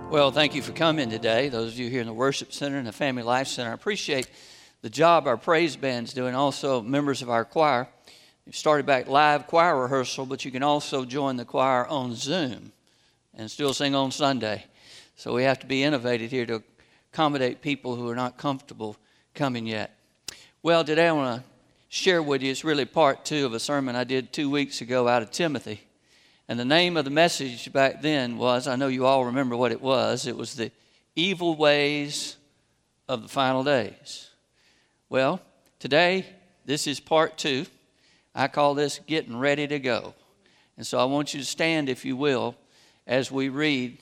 Well, thank you for coming today, those of you here in the Worship Center and the Family Life Center. I appreciate the job our praise band's doing, also members of our choir. We've started back live choir rehearsal, but you can also join the choir on Zoom and still sing on Sunday. So we have to be innovative here to accommodate people who are not comfortable coming yet. Well, today I want to share with you, it's really part 2 of a sermon I did 2 weeks ago out of Timothy. And the name of the message back then was, I know you all remember what it was the evil ways of the final days. Well, today, this is part 2. I call this getting ready to go. And so I want you to stand, if you will, as we read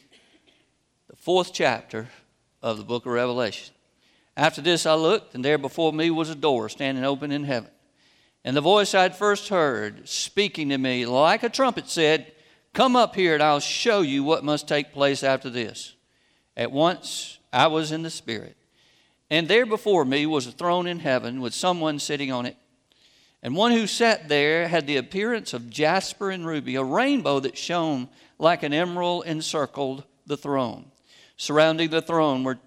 the 4th chapter of the book of Revelation. After this I looked, and there before me was a door standing open in heaven. And the voice I had first heard, speaking to me like a trumpet, said, "Come up here, and I'll show you what must take place after this." At once I was in the Spirit, and there before me was a throne in heaven with someone sitting on it. And one who sat there had the appearance of jasper and ruby. A rainbow that shone like an emerald encircled the throne. Surrounding the throne were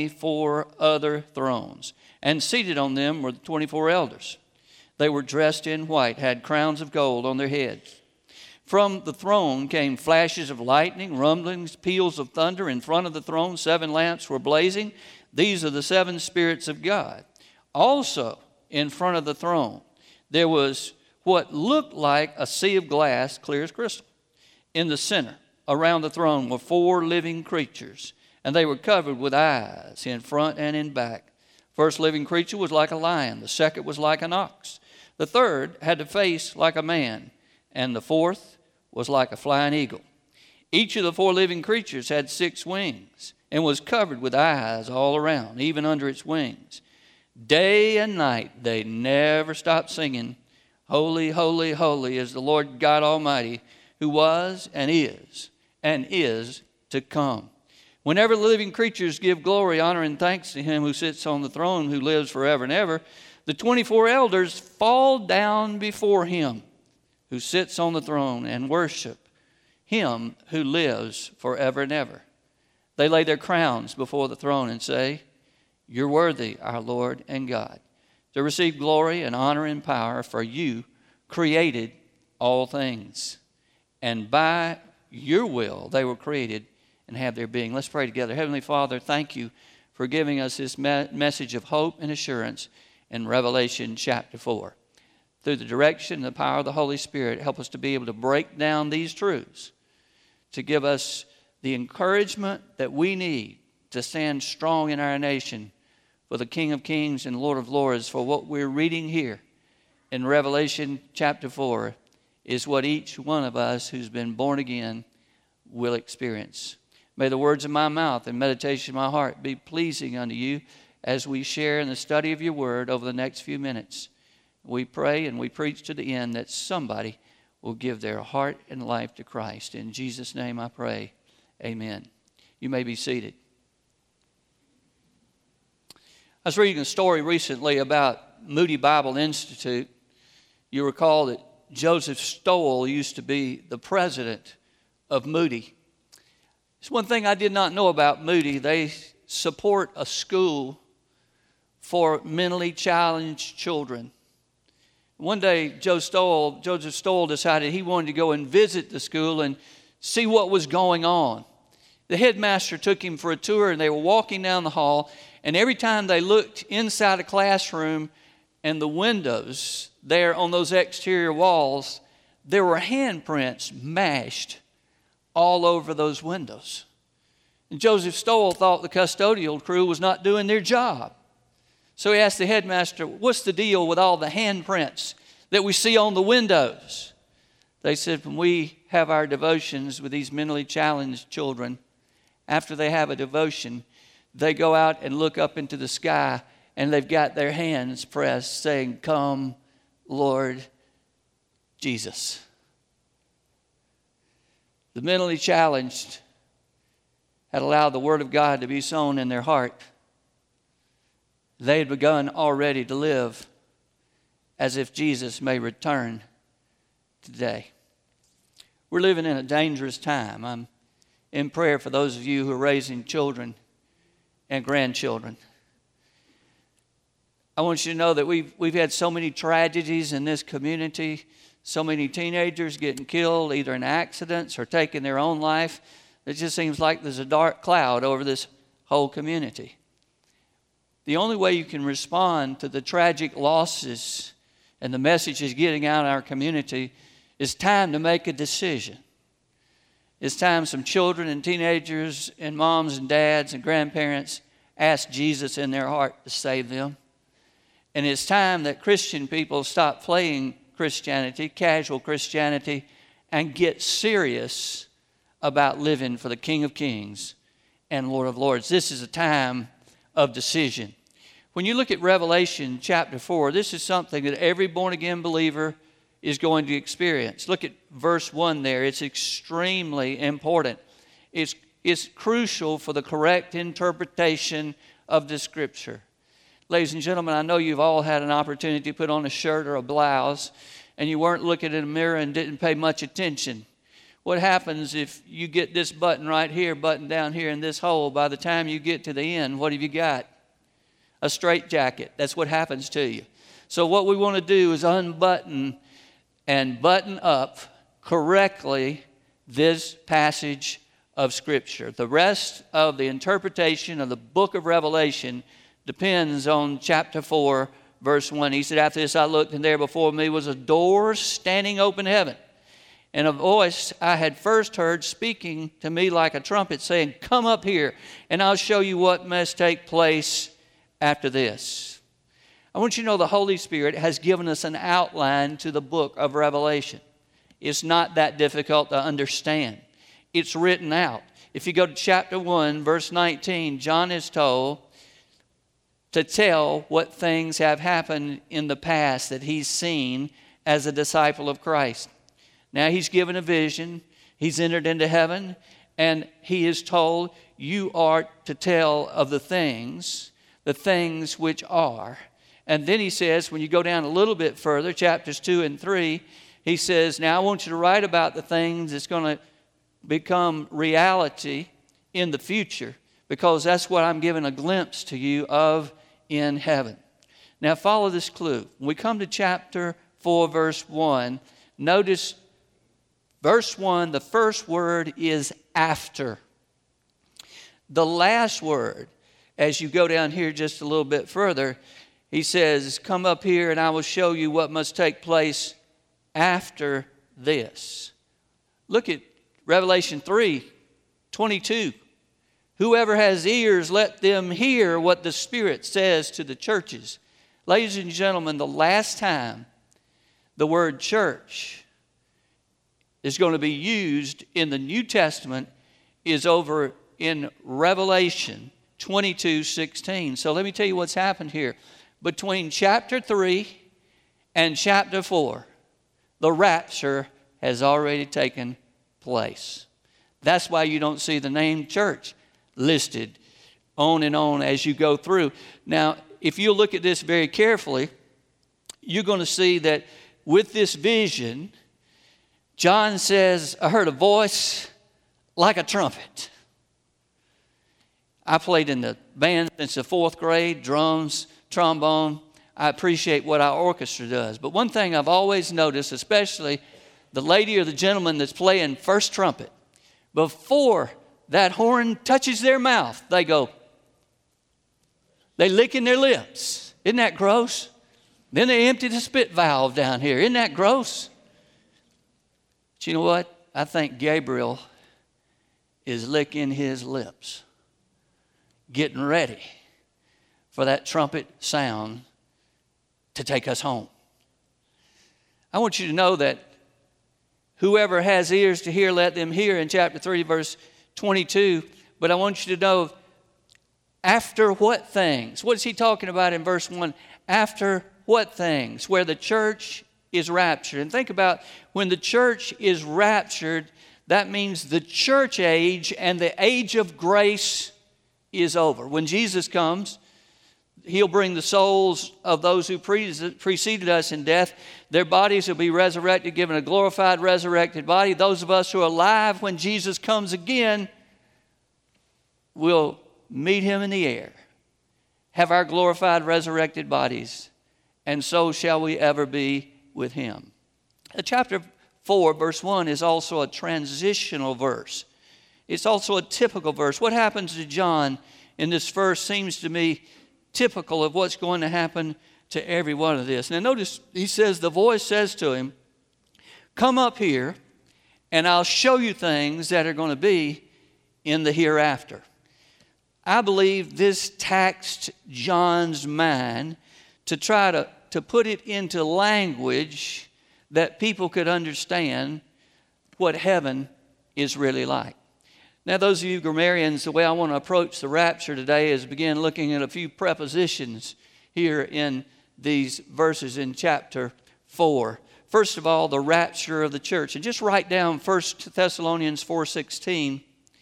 24 other thrones, and seated on them were the 24 elders. They were dressed in white, had crowns of gold on their heads. From the throne came flashes of lightning, rumblings, peals of thunder. In front of the throne, 7 lamps were blazing. These are the 7 spirits of God. Also, in front of the throne, there was what looked like a sea of glass, clear as crystal. In the center, around the throne, were 4 living creatures, and they were covered with eyes in front and in back. First living creature was like a lion. The second was like an ox. The third had a face like a man, and the fourth was like a flying eagle. Each of the 4 living creatures had 6 wings and was covered with eyes all around, even under its wings. Day and night they never stopped singing, "Holy, holy, holy is the Lord God Almighty, who was and is to come." Whenever the living creatures give glory, honor, and thanks to him who sits on the throne, who lives forever and ever, the 24 elders fall down before him who sits on the throne and worship him who lives forever and ever. They lay their crowns before the throne and say, "You're worthy, our Lord and God, to receive glory and honor and power, for you created all things. And by your will they were created and have their being." Let's pray together. Heavenly Father, thank you for giving us this message of hope and assurance in Revelation chapter 4. Through the direction and the power of the Holy Spirit, help us to be able to break down these truths, to give us the encouragement that we need to stand strong in our nation for the King of Kings and Lord of Lords. For what we're reading here in Revelation chapter 4 is what each one of us who's been born again will experience. May the words of my mouth and meditation of my heart be pleasing unto you as we share in the study of your word over the next few minutes. We pray and we preach to the end that somebody will give their heart and life to Christ. In Jesus' name I pray. Amen. You may be seated. I was reading a story recently about Moody Bible Institute. You recall that Joseph Stowell used to be the president of Moody. It's one thing I did not know about Moody. They support a school for mentally challenged children. One day, Joseph Stowell decided he wanted to go and visit the school and see what was going on. The headmaster took him for a tour, and they were walking down the hall, and every time they looked inside a classroom and the windows there on those exterior walls, there were handprints mashed all over those windows. And Joseph Stowell thought the custodial crew was not doing their job. So he asked the headmaster, "What's the deal with all the handprints that we see on the windows?" They said, "When we have our devotions with these mentally challenged children, after they have a devotion, they go out and look up into the sky, and they've got their hands pressed saying, 'Come, Lord Jesus.'" The mentally challenged had allowed the Word of God to be sown in their heart. They had begun already to live as if Jesus may return today. We're living in a dangerous time. I'm in prayer for those of you who are raising children and grandchildren. I want you to know that we've had so many tragedies in this community, so many teenagers getting killed either in accidents or taking their own life. It just seems like there's a dark cloud over this whole community. The only way you can respond to the tragic losses and the messages getting out in our community is time to make a decision. It's time some children and teenagers and moms and dads and grandparents ask Jesus in their heart to save them. And it's time that Christian people stop playing Christianity, casual Christianity, and get serious about living for the King of Kings and Lord of Lords. This is a time of decision. When you look at Revelation chapter 4, this is something that every born-again believer is going to experience. Look at verse 1 there. It's extremely important. It's crucial for the correct interpretation of the Scripture. Ladies and gentlemen, I know you've all had an opportunity to put on a shirt or a blouse, and you weren't looking in a mirror and didn't pay much attention. What happens if you get this button right here, button down here in this hole? By the time you get to the end, what have you got? A straitjacket. That's what happens to you. So what we want to do is unbutton and button up correctly this passage of Scripture. The rest of the interpretation of the book of Revelation depends on chapter 4, verse 1. He said, after this I looked, and there before me was a door standing open in heaven. And a voice I had first heard speaking to me like a trumpet, saying, come up here, and I'll show you what must take place after this. I want you to know the Holy Spirit has given us an outline to the book of Revelation. It's not that difficult to understand. It's written out. If you go to chapter 1, verse 19, John is told to tell what things have happened in the past that he's seen as a disciple of Christ. Now he's given a vision. He's entered into heaven, and he is told, you are to tell of the things which are. And then he says, when you go down a little bit further, chapters 2 and 3, he says, now I want you to write about the things that's going to become reality in the future, because that's what I'm giving a glimpse to you of in heaven. Now follow this clue. When we come to chapter 4, verse 1, notice verse 1, the first word is after. The last word, as you go down here just a little bit further, he says, come up here and I will show you what must take place after this. Look at Revelation 3:22. Whoever has ears, let them hear what the Spirit says to the churches. Ladies and gentlemen, the last time the word church is going to be used in the New Testament is over in Revelation 22:16. So let me tell you what's happened here. Between chapter 3 and chapter 4, the rapture has already taken place. That's why you don't see the name church listed on and on as you go through. Now, if you look at this very carefully, you're going to see that with this vision, John says, I heard a voice like a trumpet. I played in the band since the 4th grade, drums, trombone. I appreciate what our orchestra does. But one thing I've always noticed, especially the lady or the gentleman that's playing first trumpet, before that horn touches their mouth, they licking their lips. Isn't that gross? Then they empty the spit valve down here. Isn't that gross? But you know what? I think Gabriel is licking his lips, getting ready for that trumpet sound to take us home. I want you to know that whoever has ears to hear, let them hear in chapter 3, verse 22. But I want you to know, after what things? What is he talking about in verse 1? After what things? Where the church is raptured. And think about when the church is raptured, that means the church age and the age of grace is over. When Jesus comes, He'll bring the souls of those who preceded us in death. Their bodies will be resurrected, given a glorified, resurrected body. Those of us who are alive when Jesus comes again we'll meet him in the air, have our glorified resurrected bodies, and so shall we ever be with him. Chapter 4, verse 1 is also a transitional verse. It's also a typical verse. What happens to John in this verse seems to me typical of what's going to happen to every one of this. Now notice he says, the voice says to him, come up here and I'll show you things that are going to be in the hereafter. I believe this taxed John's mind to try to put it into language that people could understand what heaven is really like. Now, those of you grammarians, the way I want to approach the rapture today is begin looking at a few prepositions here in these verses in chapter 4. First of all, the rapture of the church. And just write down 1 Thessalonians 4:16.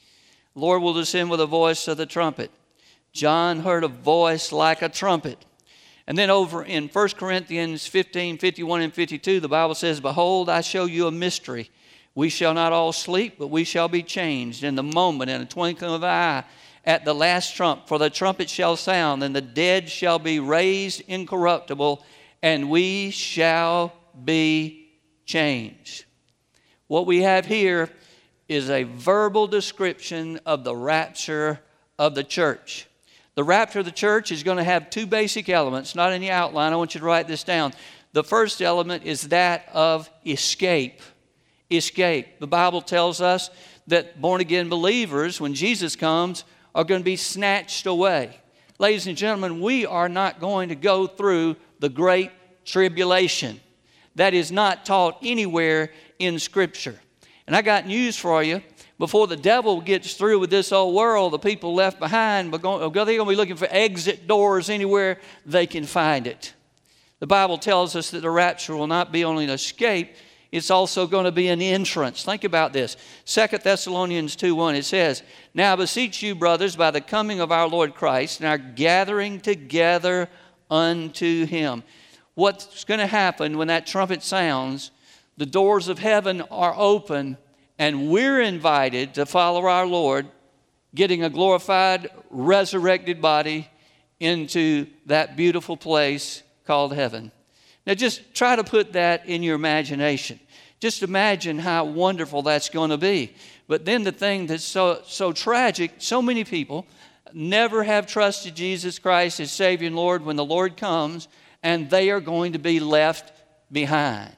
Lord will descend with a voice of the trumpet. John heard a voice like a trumpet. And then over in 1 Corinthians 15:51 and 52, the Bible says, behold, I show you a mystery. We shall not all sleep, but we shall be changed in the moment, in a twinkling of an eye, at the last trump. For the trumpet shall sound, and the dead shall be raised incorruptible, and we shall be changed. What we have here is a verbal description of the rapture of the church. The rapture of the church is going to have two basic elements, not in the outline. I want you to write this down. The first element is that of escape. Escape. The Bible tells us that born-again believers, when Jesus comes, are going to be snatched away. Ladies and gentlemen, we are not going to go through the great tribulation. That is not taught anywhere in Scripture. And I got news for you. Before the devil gets through with this old world, the people left behind, they're going to be looking for exit doors anywhere they can find it. The Bible tells us that the rapture will not be only an escape, it's also going to be an entrance. Think about this. 2 Thessalonians 2:1, it says, now I beseech you, brothers, by the coming of our Lord Christ and our gathering together unto him. What's going to happen when that trumpet sounds? The doors of heaven are open, and we're invited to follow our Lord, getting a glorified, resurrected body into that beautiful place called heaven. Now just try to put that in your imagination. Just imagine how wonderful that's going to be. But then the thing that's so tragic, so many people never have trusted Jesus Christ as Savior and Lord when the Lord comes, and they are going to be left behind.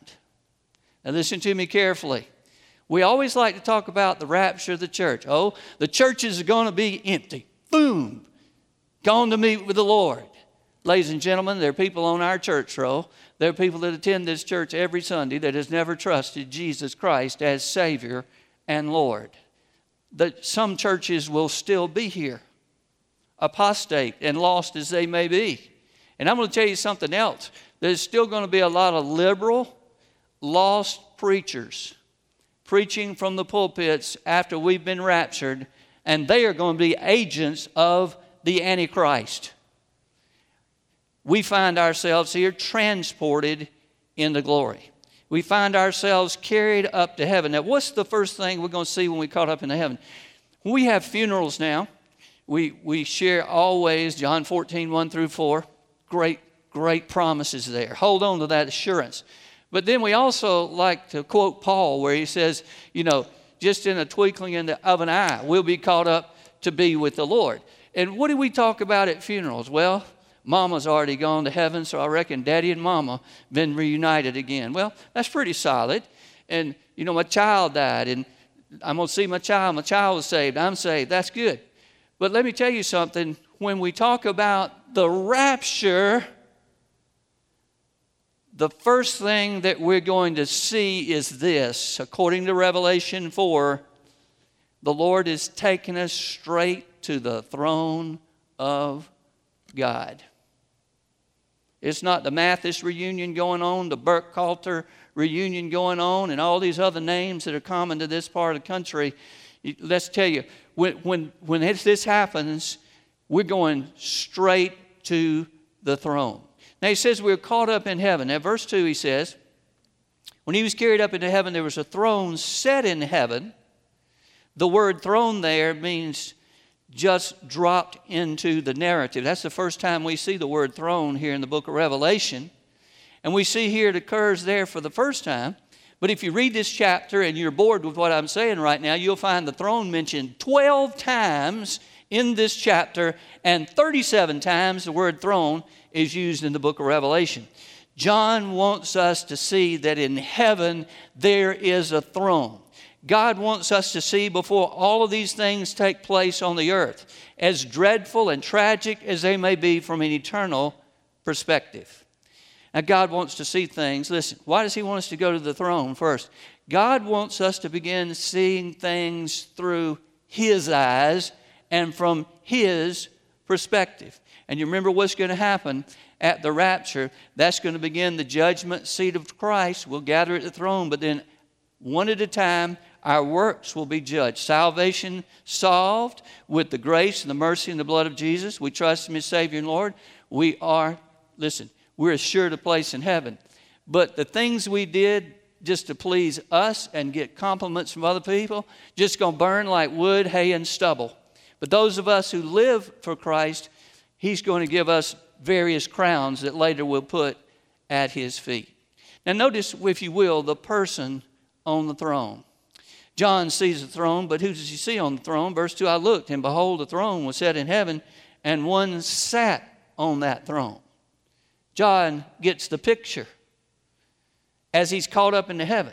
Now listen to me carefully. We always like to talk about the rapture of the church. Oh, the churches are going to be empty. Boom! Gone to meet with the Lord. Ladies and gentlemen, there are people on our church row. There are people that attend this church every Sunday that has never trusted Jesus Christ as Savior and Lord. Some churches will still be here, apostate and lost as they may be. And I'm going to tell you something else. There's still going to be a lot of liberal, lost preachers preaching from the pulpits after we've been raptured, and they are going to be agents of the Antichrist. We find ourselves here transported into glory. We find ourselves carried up to heaven. Now, what's the first thing we're going to see when we caught up into heaven? When we have funerals now, we share always John 14, 1-4. Great promises there. Hold on to that assurance. But then we also like to quote Paul where he says, just in a twinkling of an eye, we'll be caught up to be with the Lord. And what do we talk about at funerals? Well, Mama's already gone to heaven, so I reckon Daddy and Mama been reunited again. Well, that's pretty solid. And, my child died, and I'm going to see my child. My child was saved. I'm saved. That's good. But let me tell you something. When we talk about the rapture, the first thing that we're going to see is this. According to Revelation 4, the Lord is taking us straight to the throne of God. It's not the Mathis reunion going on, the Burkhalter reunion going on, and all these other names that are common to this part of the country. Let's tell you, when this happens, we're going straight to the throne. Now he says we're caught up in heaven. Now verse 2 he says, when he was carried up into heaven, there was a throne set in heaven. The word throne there means just dropped into the narrative. That's the first time we see the word throne here in the book of Revelation. And we see here it occurs there for the first time. But if you read this chapter and you're bored with what I'm saying right now, you'll find the throne mentioned 12 times in this chapter, and 37 times the word throne is used in the book of Revelation. John wants us to see that in heaven there is a throne. God wants us to see before all of these things take place on the earth, as dreadful and tragic as they may be from an eternal perspective. Now, God wants to see things. Listen, why does He want us to go to the throne first? God wants us to begin seeing things through His eyes and from His perspective. And you remember what's going to happen at the rapture. That's going to begin the judgment seat of Christ. We'll gather at the throne, but then one at a time, our works will be judged. Salvation solved with the grace and the mercy and the blood of Jesus. We trust Him as Savior and Lord. We're assured a place in heaven. But the things we did just to please us and get compliments from other people, just going to burn like wood, hay, and stubble. But those of us who live for Christ, He's going to give us various crowns that later we'll put at His feet. Now notice, if you will, the person on the throne. John sees the throne, but who does he see on the throne? Verse 2, I looked, and behold, the throne was set in heaven, and one sat on that throne. John gets the picture as he's caught up into heaven.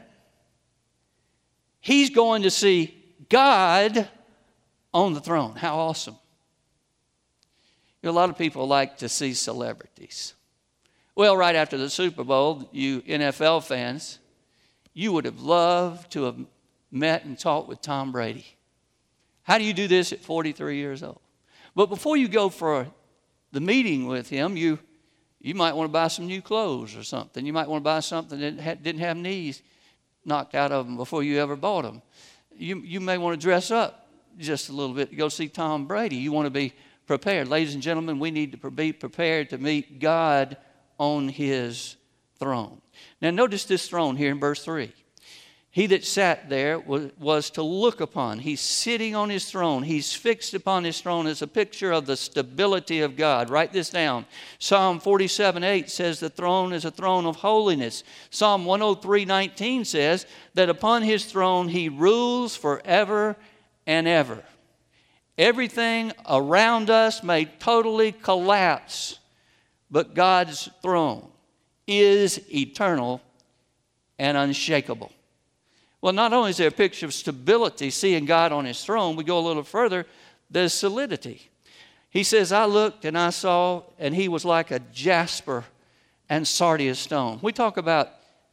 He's going to see God on the throne. How awesome. You know, a lot of people like to see celebrities. Well, right after the Super Bowl, you NFL fans, you would have loved to have met and talked with Tom Brady. How do you do this at 43 years old? But before you go for the meeting with him, you might want to buy some new clothes or something. You might want to buy something that didn't have knees knocked out of them before you ever bought them. You may want to dress up just a little bit to go see Tom Brady. You want to be prepared. Ladies and gentlemen, we need to be prepared to meet God on His throne. Now notice this throne here in verse 3. He that sat there was to look upon. He's sitting on His throne. He's fixed upon His throne as a picture of the stability of God. Write this down. Psalm 47:8 says the throne is a throne of holiness. Psalm 103:19 says that upon His throne He rules forever and ever. Everything around us may totally collapse, but God's throne is eternal and unshakable. Well, not only is there a picture of stability, seeing God on His throne, we go a little further, there's solidity. He says, I looked and I saw, and He was like a jasper and sardius stone. We talk about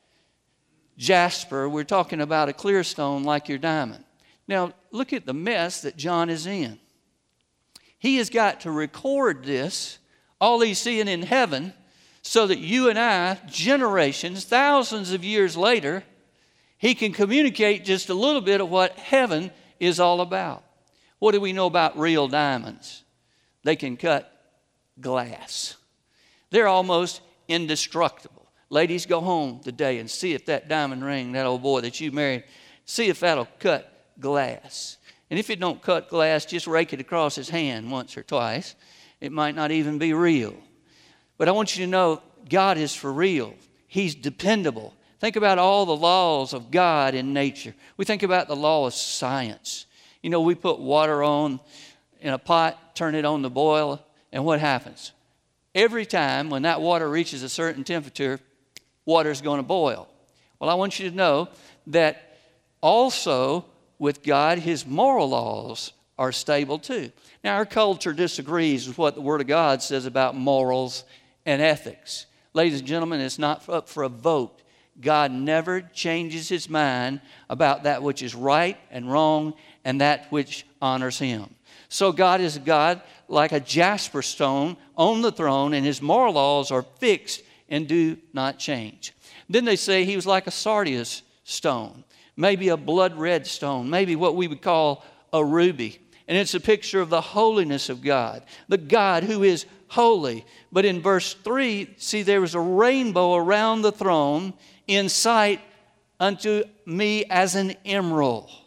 jasper, we're talking about a clear stone like your diamond. Now, look at the mess that John is in. He has got to record this, all he's seeing in heaven, so that you and I, generations, thousands of years later, he can communicate just a little bit of what heaven is all about. What do we know about real diamonds? They can cut glass. They're almost indestructible. Ladies, go home today and see if that diamond ring, that old boy that you married, see if that'll cut glass. And if it don't cut glass, just rake it across his hand once or twice. It might not even be real. But I want you to know God is for real. He's dependable. Think about all the laws of God in nature. We think about the law of science. You know, we put water on in a pot, turn it on to boil, and what happens? Every time when that water reaches a certain temperature, water's going to boil. Well, I want you to know that also with God, His moral laws are stable too. Now, our culture disagrees with what the Word of God says about morals and ethics. Ladies and gentlemen, it's not up for a vote. God never changes His mind about that which is right and wrong and that which honors Him. So God is a God like a jasper stone on the throne, and His moral laws are fixed and do not change. Then they say He was like a sardius stone, maybe a blood red stone, maybe what we would call a ruby. And it's a picture of the holiness of God, the God who is holy. But in verse 3, see, there was a rainbow around the throne in sight unto me as an emerald.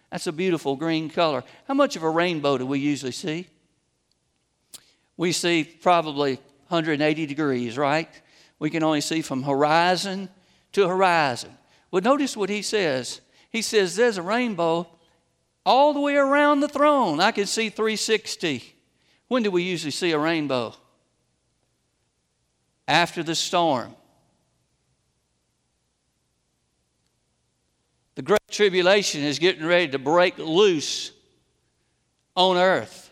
That's a beautiful green color. How much of a rainbow do we usually see? We see probably 180 degrees, right? We can only see from horizon to horizon. Well, notice what he says. He says there's a rainbow all the way around the throne. I can see 360. When do we usually see a rainbow? After the storm. The great tribulation is getting ready to break loose on earth.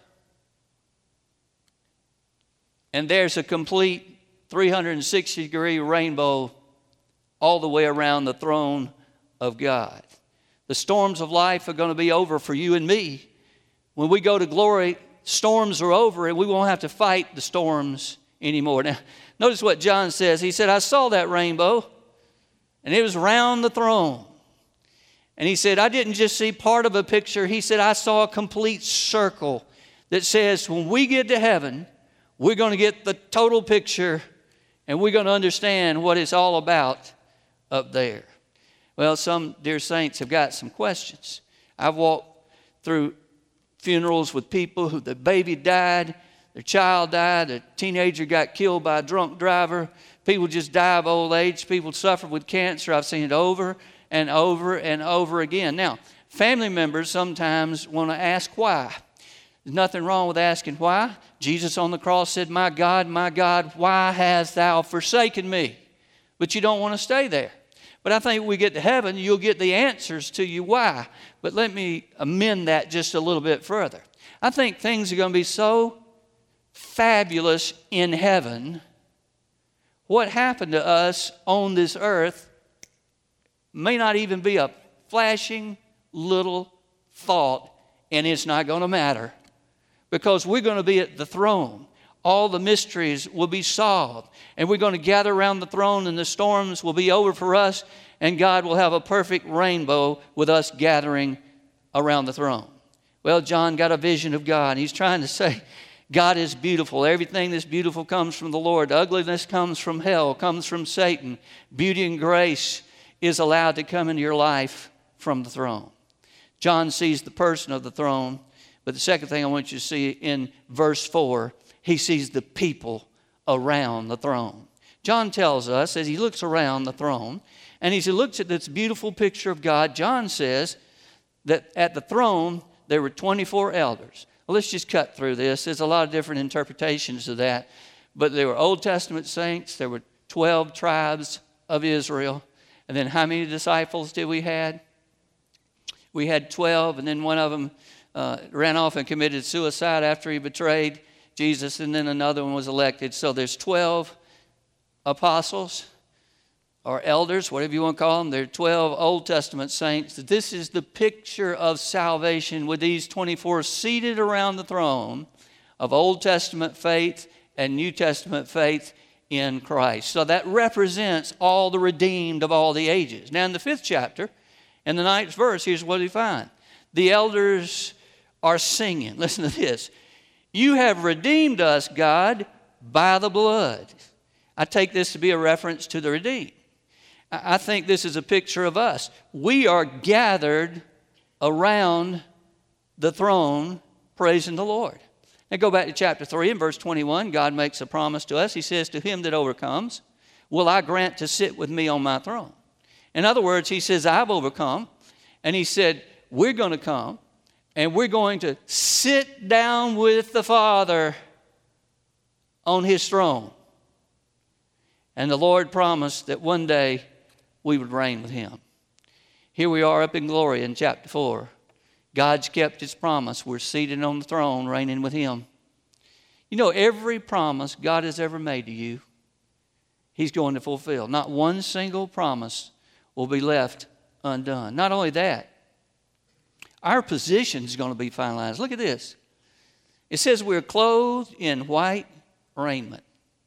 And there's a complete 360-degree rainbow all the way around the throne of God. The storms of life are going to be over for you and me. When we go to glory, storms are over and we won't have to fight the storms anymore. Now, notice what John says. He said, I saw that rainbow, and it was around the throne. And he said, I didn't just see part of a picture. He said, I saw a complete circle that says when we get to heaven, we're going to get the total picture and we're going to understand what it's all about up there. Well, some dear saints have got some questions. I've walked through funerals with people who the baby died, their child died, a teenager got killed by a drunk driver. People just die of old age. People suffer with cancer. I've seen it over and over and over again. Now, family members sometimes want to ask why. There's nothing wrong with asking why. Jesus on the cross said, my God, why hast thou forsaken me? But you don't want to stay there. But I think when we get to heaven, you'll get the answers to you why. But let me amend that just a little bit further. I think things are going to be so fabulous in heaven. What happened to us on this earth may not even be a flashing little thought, and it's not going to matter because we're going to be at the throne. All the mysteries will be solved, and we're going to gather around the throne, and the storms will be over for us, and God will have a perfect rainbow with us gathering around the throne. Well, John got a vision of God. He's trying to say, God is beautiful. Everything that's beautiful comes from the Lord. Ugliness comes from hell, comes from Satan. Beauty and grace is allowed to come into your life from the throne. John sees the person of the throne, but the second thing I want you to see in verse 4, he sees the people around the throne. John tells us as he looks around the throne, and as he looks at this beautiful picture of God, John says that at the throne there were 24 elders. Well, let's just cut through this. There's a lot of different interpretations of that. But there were Old Testament saints. There were 12 tribes of Israel. And then how many disciples did we have? We had 12, and then one of them ran off and committed suicide after he betrayed Jesus, and then another one was elected. So there's 12 apostles or elders, whatever you want to call them. There are 12 Old Testament saints. This is the picture of salvation with these 24 seated around the throne of Old Testament faith and New Testament faith in Christ. So that represents all the redeemed of all the ages. Now in the 5th chapter, in the 9th verse, here's what we find. The elders are singing. Listen to this. You have redeemed us, God, by the blood. I take this to be a reference to the redeemed. I think this is a picture of us. We are gathered around the throne praising the Lord. Now go back to chapter 3 and verse 21. God makes a promise to us. He says, to him that overcomes, will I grant to sit with me on my throne. In other words, he says, I've overcome. And he said, we're going to come and we're going to sit down with the Father on his throne. And the Lord promised that one day we would reign with him. Here we are up in glory in chapter 4. God's kept his promise. We're seated on the throne reigning with him. You know, every promise God has ever made to you, he's going to fulfill. Not one single promise will be left undone. Not only that, our position is going to be finalized. Look at this. It says we're clothed in white raiment.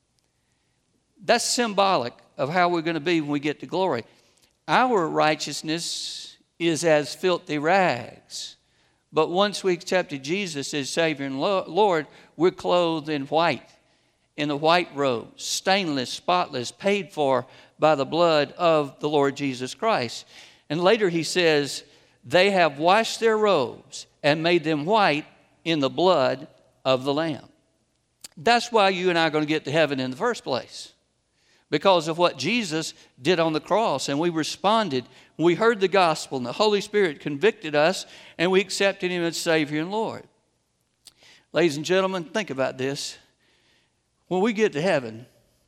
That's symbolic of how we're going to be when we get to glory. Our righteousness is as filthy rags. But once we accepted Jesus as Savior and Lord, we're clothed in white, in the white robe, stainless, spotless, paid for by the blood of the Lord Jesus Christ. And later he says they have washed their robes and made them white in the blood of the Lamb. That's why you and I are going to get to heaven in the first place, because of what Jesus did on the cross. And we responded. We heard the gospel, and the Holy Spirit convicted us, and we accepted Him as Savior and Lord. Ladies and gentlemen, think about this. When we get to heaven,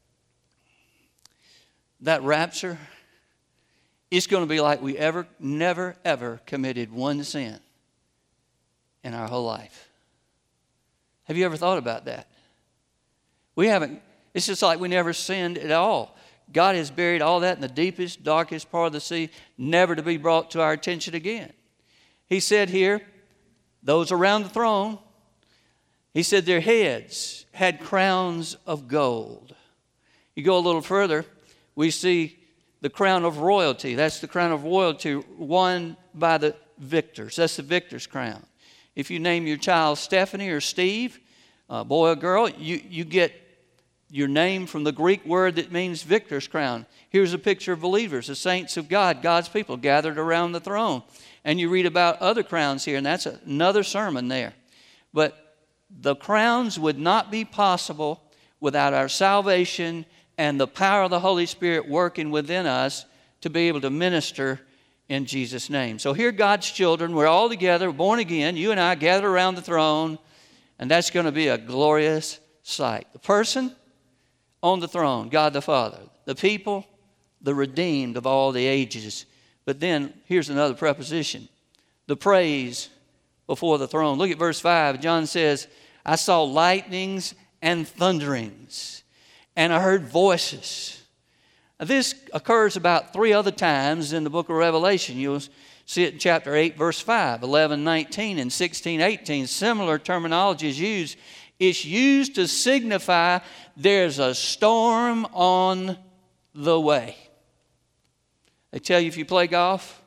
that rapture, it's going to be like we never, ever committed one sin in our whole life. Have you ever thought about that? We haven't. It's just like we never sinned at all. God has buried all that in the deepest, darkest part of the sea, never to be brought to our attention again. He said here, those around the throne, He said their heads had crowns of gold. You go a little further, we see the crown of royalty. That's the crown of royalty won by the victors. That's the victor's crown. If you name your child Stephanie or Steve, boy or girl, you get your name from the Greek word that means victor's crown. Here's a picture of believers, the saints of God, God's people gathered around the throne. And you read about other crowns here, and that's another sermon there. But the crowns would not be possible without our salvation and the power of the Holy Spirit working within us to be able to minister in Jesus' name. So here God's children, we're all together, born again, you and I gather around the throne, and that's going to be a glorious sight. The person on the throne, God the Father. The people, the redeemed of all the ages. But then, here's another preposition. The praise before the throne. Look at verse 5. John says, I saw lightnings and thunderings, and I heard voices. Now, this occurs about 3 other times in the book of Revelation. You'll see it in chapter 8, verse 5, 11, 19, and 16, 18. Similar terminology is used. It's used to signify there's a storm on the way. They tell you if you play golf,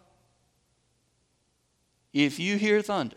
if you hear thunder,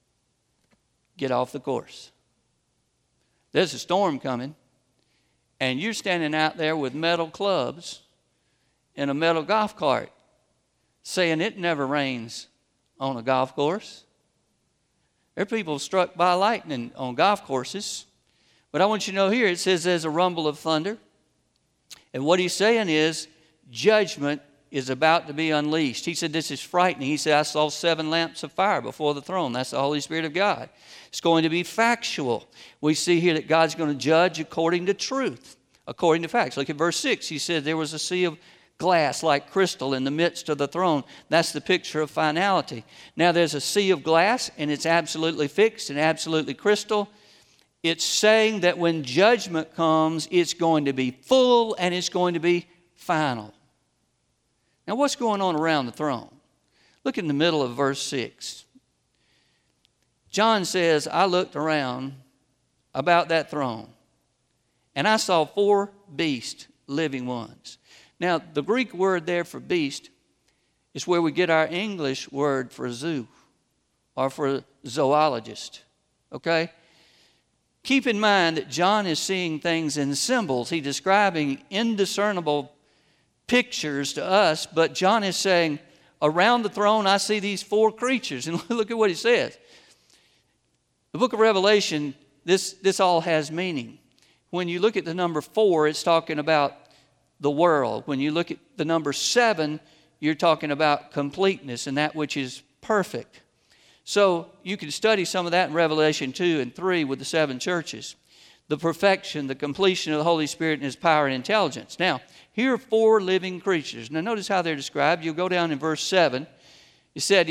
get off the course. There's a storm coming, and you're standing out there with metal clubs in a metal golf cart saying it never rains on a golf course. There are people struck by lightning on golf courses. But I want you to know here, it says there's a rumble of thunder. And what he's saying is judgment is about to be unleashed. He said this is frightening. He said, I saw 7 lamps of fire before the throne. That's the Holy Spirit of God. It's going to be factual. We see here that God's going to judge according to truth, according to facts. Look at verse 6. He said there was a sea of glass like crystal in the midst of the throne. That's the picture of finality. Now there's a sea of glass, and it's absolutely fixed and absolutely crystal. It's saying that when judgment comes, it's going to be full and it's going to be final. Now what's going on around the throne? Look in the middle of verse 6. John says, I looked around about that throne, and I saw 4 beasts, living ones. Now, the Greek word there for beast is where we get our English word for zoo or for zoologist, okay? Keep in mind that John is seeing things in symbols. He's describing indiscernible pictures to us, but John is saying, around the throne I see these 4 creatures. And look at what he says. The book of Revelation, this all has meaning. When you look at the number 4, it's talking about the world. When you look at the number 7, you're talking about completeness and that which is perfect. So you can study some of that in Revelation 2 and 3 with the 7 churches. The perfection, the completion of the Holy Spirit and His power and intelligence. Now, here are 4 living creatures. Now notice how they're described. You'll go down in verse 7. He said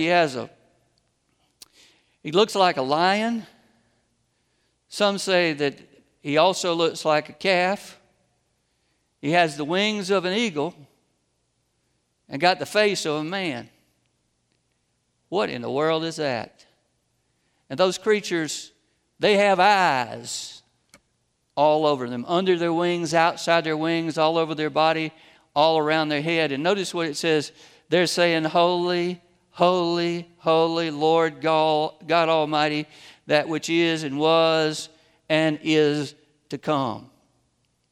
he looks like a lion. Some say that he also looks like a calf. He has the wings of an eagle and got the face of a man. What in the world is that? And those creatures, they have eyes all over them, under their wings, outside their wings, all over their body, all around their head. And notice what it says. They're saying, holy, holy, holy Lord God Almighty, that which is and was and is to come.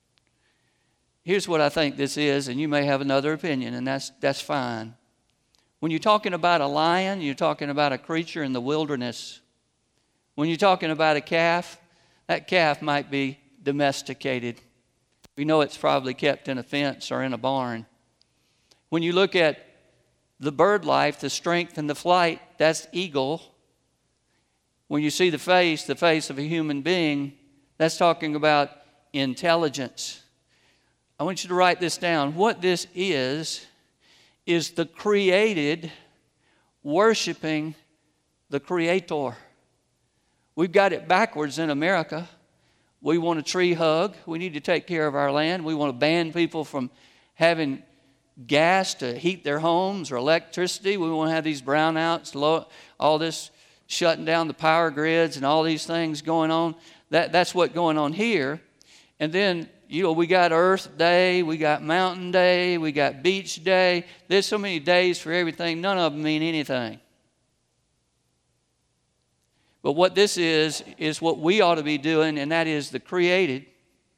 Here's what I think this is, and you may have another opinion, and that's fine. When you're talking about a lion, you're talking about a creature in the wilderness. When you're talking about a calf, that calf might be domesticated. We know it's probably kept in a fence or in a barn. When you look at the bird life, the strength and the flight, that's eagle. When you see the face of a human being, that's talking about intelligence. I want you to write this down. What this is the created worshiping the Creator. We've got it backwards in America. We want a tree hug. We need to take care of our land. We want to ban people from having gas to heat their homes or electricity. We want to have these brownouts, all this shutting down the power grids and all these things going on. That's what's going on here. And then, we got Earth Day, we got Mountain Day, we got Beach Day. There's so many days for everything. None of them mean anything. But what this is what we ought to be doing, and that is the created,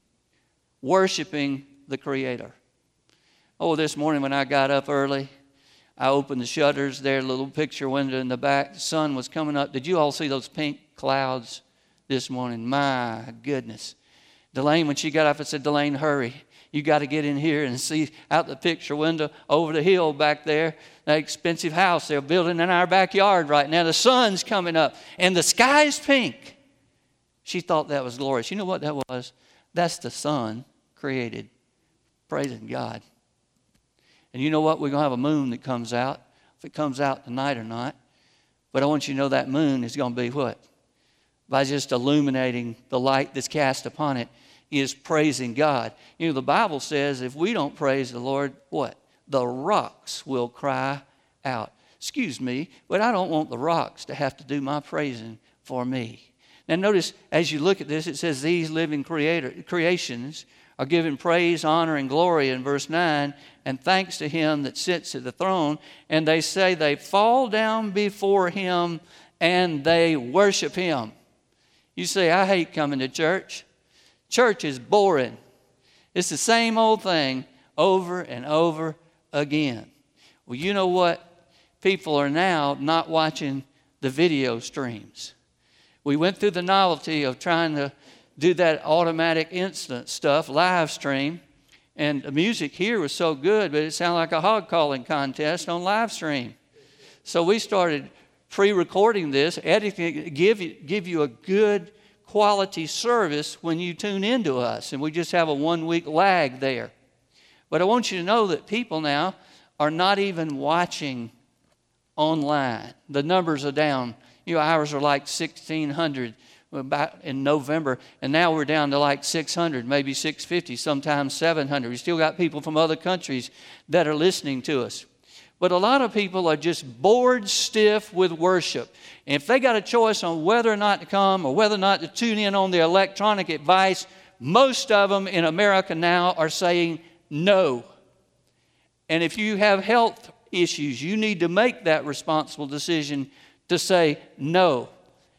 worshiping the Creator. Oh, this morning when I got up early, I opened the shutters there, little picture window in the back. The sun was coming up. Did you all see those pink clouds this morning? My goodness. Delane, when she got up, I said, Delane, hurry. You got to get in here and see out the picture window over the hill back there, that expensive house they're building in our backyard right now. The sun's coming up and the sky's pink. She thought that was glorious. You know what that was? That's the sun created, praising God. And you know what? We're going to have a moon that comes out, if it comes out tonight or not. But I want you to know that moon is going to be what? By just illuminating the light that's cast upon it, is praising God. The Bible says if we don't praise the Lord, what? The rocks will cry out. Excuse me, but I don't want the rocks to have to do my praising for me. Now notice, as you look at this, it says these living creations are given praise, honor, and glory in verse 9, and thanks to Him that sits at the throne. And they say they fall down before Him and they worship Him. You say, I hate coming to church. Church is boring. It's the same old thing over and over again. Well, you know what? People are now not watching the video streams. We went through the novelty of trying to do that automatic instant stuff, live stream, and the music here was so good, but it sounded like a hog calling contest on live stream. So we started pre-recording this, editing, give you a good quality service when you tune into us, and we just have a 1 week lag there. But I want you to know that people now are not even watching online. The numbers are down. Ours are like 1,600 about in November, and now we're down to like 600, maybe 650, sometimes 700. We still got people from other countries that are listening to us. But a lot of people are just bored stiff with worship. And if they got a choice on whether or not to come or whether or not to tune in on their electronic advice, most of them in America now are saying no. And if you have health issues, you need to make that responsible decision to say no.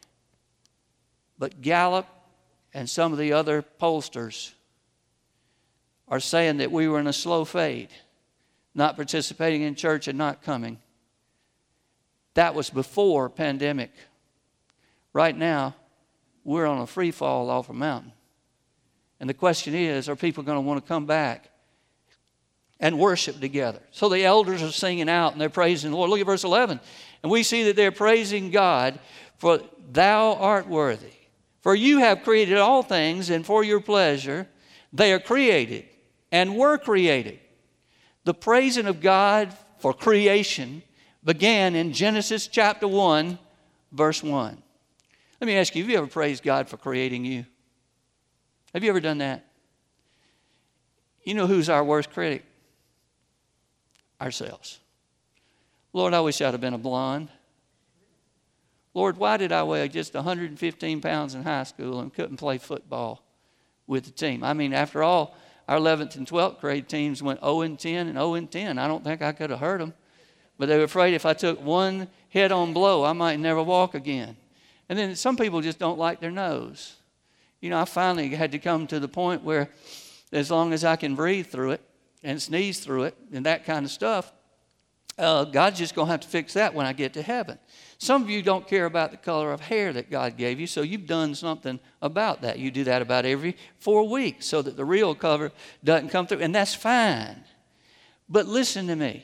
But Gallup and some of the other pollsters are saying that we were in a slow fade, not participating in church and not coming. That was before pandemic. Right now, we're on a free fall off a mountain. And the question is, are people going to want to come back and worship together? So the elders are singing out and they're praising the Lord. Look at verse 11. And we see that they're praising God, for thou art worthy. For you have created all things, and for your pleasure they are created and were created. The praising of God for creation began in Genesis chapter 1, verse 1. Let me ask you, have you ever praised God for creating you? Have you ever done that? You know who's our worst critic? Ourselves. Lord, I wish I'd have been a blonde. Lord, why did I weigh just 115 pounds in high school and couldn't play football with the team? I mean, after all, our 11th and 12th grade teams went 0-10 and 0-10. I don't think I could have hurt them. But they were afraid if I took one head-on blow, I might never walk again. And then some people just don't like their nose. I finally had to come to the point where as long as I can breathe through it and sneeze through it and that kind of stuff, God's just going to have to fix that when I get to heaven. Some of you don't care about the color of hair that God gave you, so you've done something about that. You do that about every 4 weeks so that the real color doesn't come through, and that's fine. But listen to me.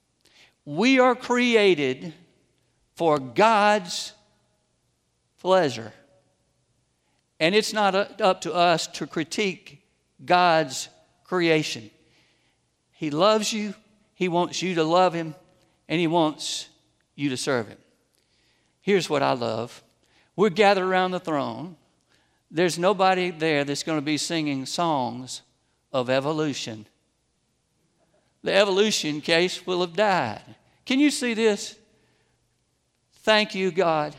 We are created for God's pleasure. And it's not up to us to critique God's creation. He loves you. He wants you to love Him. And He wants you to serve Him. Here's what I love. We're gathered around the throne. There's nobody there that's going to be singing songs of evolution. The evolution case will have died. Can you see this? Thank you, God,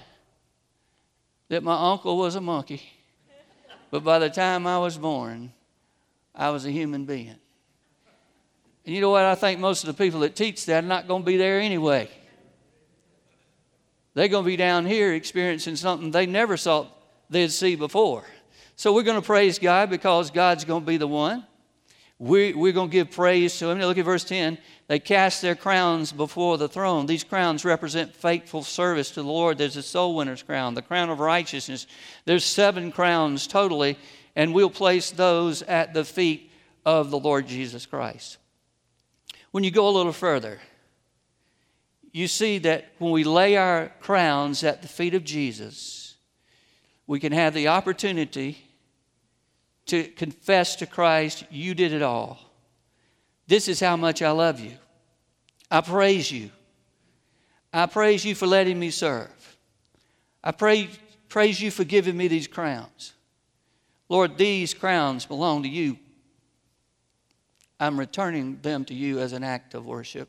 that my uncle was a monkey. But by the time I was born, I was a human being. And you know what? I think most of the people that teach that are not going to be there anyway. They're going to be down here experiencing something they never thought they'd see before. So we're going to praise God because God's going to be the one. We're going to give praise to Him. Now look at verse 10. They cast their crowns before the throne. These crowns represent faithful service to the Lord. There's a soul winner's crown, the crown of righteousness. There's 7 crowns totally, and we'll place those at the feet of the Lord Jesus Christ. When you go a little further, you see that when we lay our crowns at the feet of Jesus, we can have the opportunity to confess to Christ, you did it all. This is how much I love you. I praise you. I praise you for letting me serve. I praise you for giving me these crowns. Lord, these crowns belong to you. I'm returning them to you as an act of worship.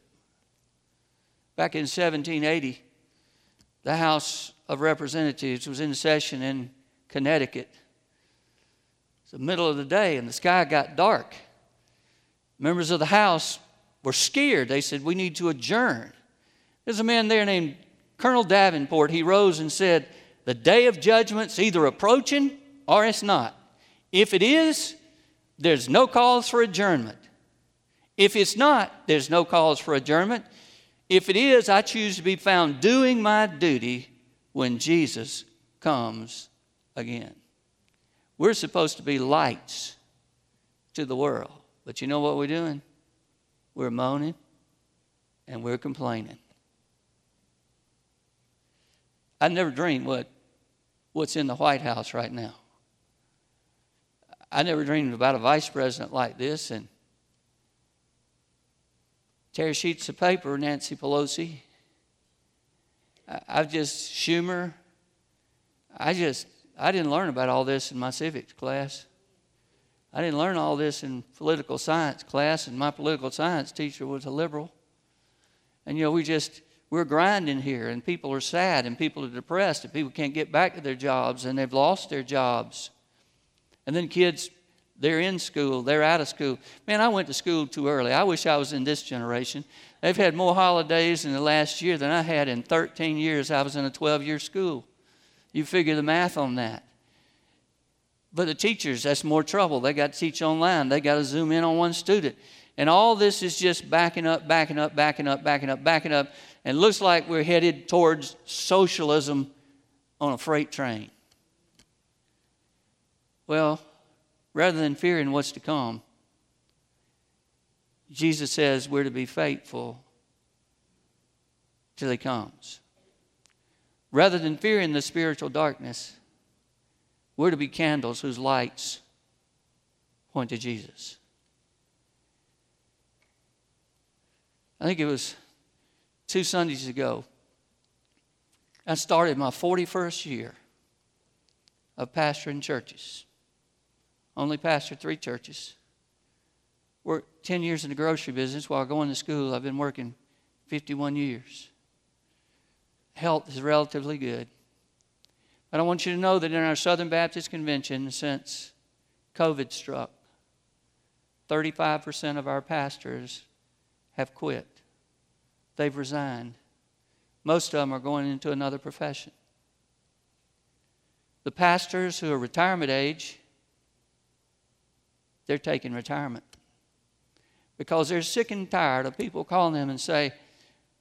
Back in 1780, the House of Representatives was in session in Connecticut. It's the middle of the day and the sky got dark. Members of the House were scared. They said, we need to adjourn. There's a man there named Colonel Davenport. He rose and said, the day of judgment's either approaching or it's not. If it is, there's no cause for adjournment. If it's not, there's no cause for adjournment. If it is, I choose to be found doing my duty when Jesus comes again. We're supposed to be lights to the world. But you know what we're doing? We're moaning and we're complaining. I never dreamed what's in the White House right now. I never dreamed about a vice president like this and tear sheets of paper, Nancy Pelosi. Schumer. I didn't learn about all this in my civics class. I didn't learn all this in political science class, and my political science teacher was a liberal. And we're grinding here, and people are sad, and people are depressed, and people can't get back to their jobs, and they've lost their jobs. And then kids, they're in school, they're out of school. Man, I went to school too early. I wish I was in this generation. They've had more holidays in the last year than I had in 13 years. I was in a 12-year school. You figure the math on that. But the teachers, that's more trouble. They got to teach online. They got to zoom in on one student. And all this is just backing up. And it looks like we're headed towards socialism on a freight train. Well, rather than fearing what's to come, Jesus says we're to be faithful till He comes. Rather than fearing the spiritual darkness, we're to be candles whose lights point to Jesus. I think it was 2 Sundays ago, I started my 41st year of pastoring churches. Only pastored 3 churches. Worked 10 years in the grocery business while going to school. I've been working 51 years. Health is relatively good. But I want you to know that in our Southern Baptist Convention, since COVID struck, 35% of our pastors have quit. They've resigned. Most of them are going into another profession. The pastors who are retirement age, they're taking retirement because they're sick and tired of people calling them and say,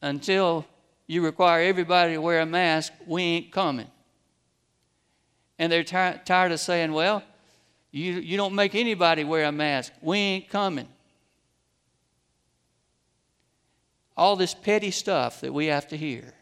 until you require everybody to wear a mask, we ain't coming. And they're tired of saying, well, you don't make anybody wear a mask. We ain't coming. All this petty stuff that we have to hear.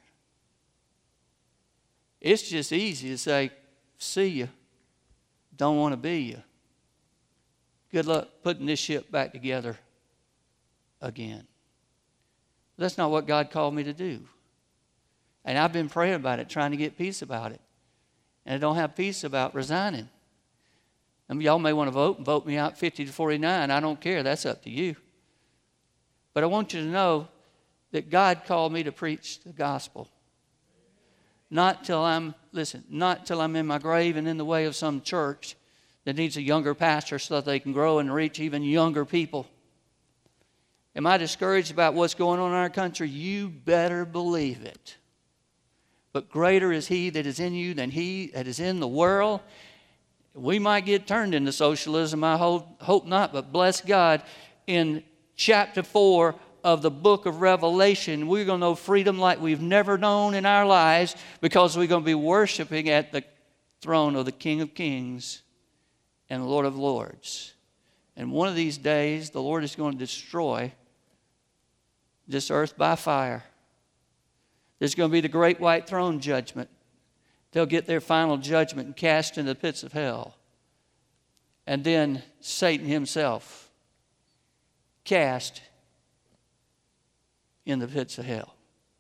It's just easy to say, see you. Don't want to be you. Good luck putting this ship back together again. That's not what God called me to do. And I've been praying about it, trying to get peace about it. And I don't have peace about resigning. And y'all may want to vote and vote me out 50-49. I don't care. That's up to you. But I want you to know that God called me to preach the gospel. Not till I'm in my grave and in the way of some church that needs a younger pastor so that they can grow and reach even younger people. Am I discouraged about what's going on in our country? You better believe it. But greater is He that is in you than he that is in the world. We might get turned into socialism. I hope not, but bless God, in chapter 4 of the book of Revelation, we're going to know freedom like we've never known in our lives, because we're going to be worshiping at the throne of the King of Kings and Lord of Lords. And one of these days, the Lord is going to destroy this earth by fire. There's going to be the great white throne judgment. They'll get their final judgment and cast into the pits of hell. And then Satan himself cast in the pits of hell.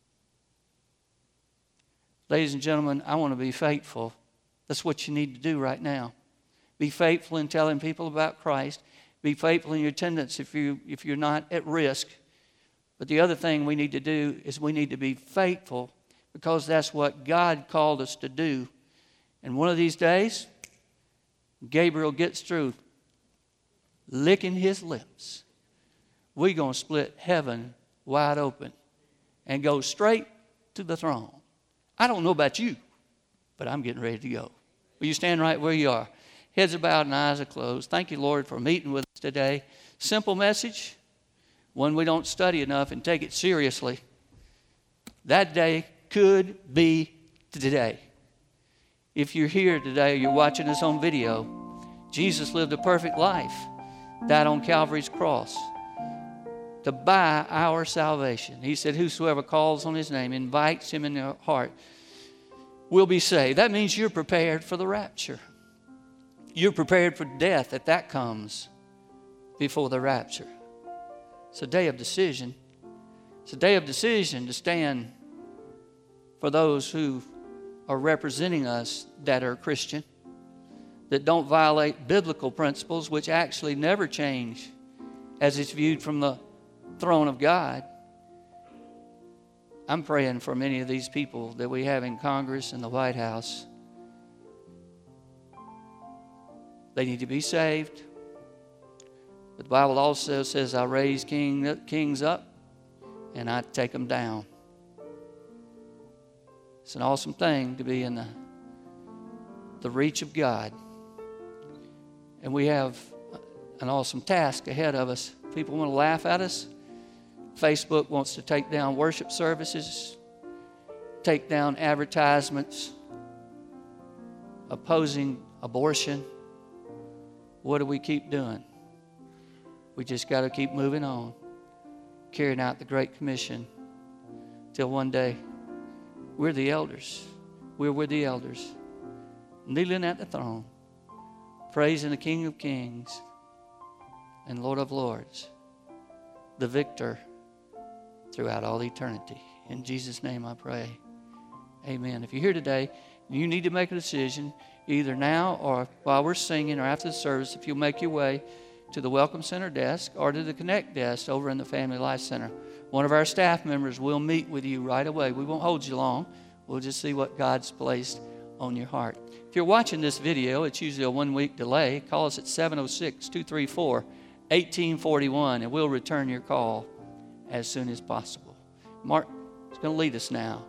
Ladies and gentlemen, I want to be faithful. That's what you need to do right now. Be faithful in telling people about Christ. Be faithful in your attendance if you're not at risk. But the other thing we need to do is we need to be faithful, because that's what God called us to do. And one of these days, Gabriel gets through licking his lips. We're going to split heaven wide open and go straight to the throne. I don't know about you, but I'm getting ready to go. Will you stand right where you are? Heads are bowed and eyes are closed. Thank you, Lord, for meeting with us today. Simple message, one we don't study enough and take it seriously. That day could be today. If you're here today, you're watching us on video, Jesus lived a perfect life, died on Calvary's cross to buy our salvation. He said, whosoever calls on His name, invites Him in their heart, will be saved. That means you're prepared for the rapture. You're prepared for death if that comes before the rapture. It's a day of decision. It's a day of decision to stand for those who are representing us that are Christian, that don't violate biblical principles, which actually never change as it's viewed from the throne of God. I'm praying for many of these people that we have in Congress and the White House. They need to be saved. But the Bible also says, I raise kings up and I take them down. It's an awesome thing to be in the reach of God. And we have an awesome task ahead of us. People want to laugh at us. Facebook wants to take down worship services, take down advertisements, opposing abortion. What do we keep doing? We just got to keep moving on, carrying out the Great Commission till one day we're the elders. We're with the elders, kneeling at the throne, praising the King of Kings and Lord of Lords, the victor throughout all eternity. In Jesus' name I pray. Amen. If you're here today, you need to make a decision, either now or while we're singing or after the service, if you'll make your way to the Welcome Center desk or to the Connect desk over in the Family Life Center. One of our staff members will meet with you right away. We won't hold you long. We'll just see what God's placed on your heart. If you're watching this video, it's usually a 1-week delay. Call us at 706-234-1841, and we'll return your call as soon as possible. Mark is going to lead us now